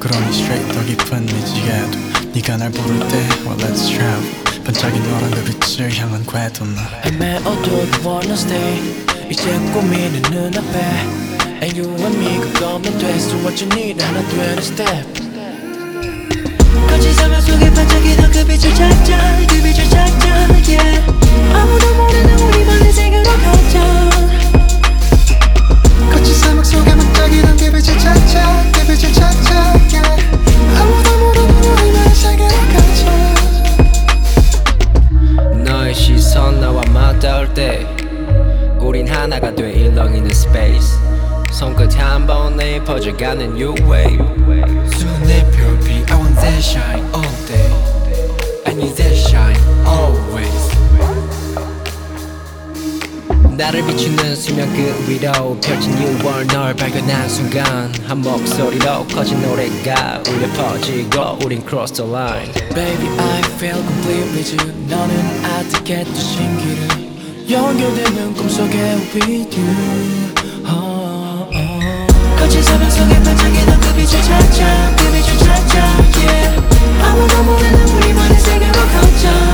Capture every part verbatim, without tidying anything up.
그러니 straight 더 깊은 네 지게도 네가 날 부를 때 well let's travel 반짝인 너란 그 빛을 향한 궤도 나 헤매 어두운 wanna stay 이제 꾸미는 눈앞에 And you and me 그거면 돼 So what you need 하나 둘 step 거친 사막 속에 반짝이던 그 빛을 찾자 그 빛을 찾자 yeah. 아무도 모르는 우리만의 세계로 가자 거친 사막 속에 반짝이던 그 빛을 찾자 그 빛을 찾자 yeah. 아무도 모르는 우리만의 세계로 가자 너의 시선 나와 맞닿을 때 우린 하나가 돼 일렁이는 space 손끝 한 번에 퍼져가는 new wave 수내 별빛 I want that shine all day I need that shine always 나를 비추는 수면 그 위로 펼친 유월 널 발견한 순간 한 목소리로 커진 노래가 울려 퍼지고 우린 cross the line Baby I feel complete with you 너는 아득해 또 신기루 연결되는 꿈속에 with you oh, oh. 거친 사막 속에 반짝이던 그 빛을 찾자 그 빛을 찾자 yeah. 아무도 모르는 우리만의 세계로 가자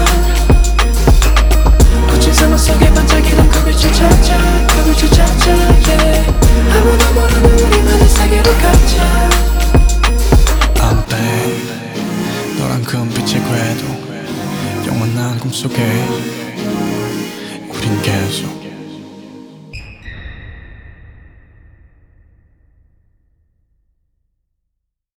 거친 사막 속에 반짝이던 그 빛을 찾자 그 빛을 찾자 yeah. 아무도 모르는 우리만의 세계로 가자 I'm babe 너란 큰 빛의 궤도 영원한 꿈속에 우린 계속